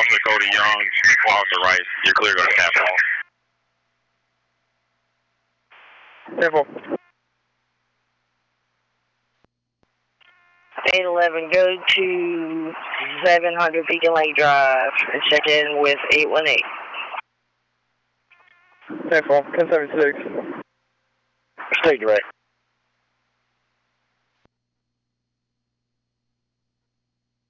Dakota Young, off the right. You're clear to go to Capitol. 811, go to 700 Beacon Lake Drive and check in with 818. 10-4, 1076. Stay direct.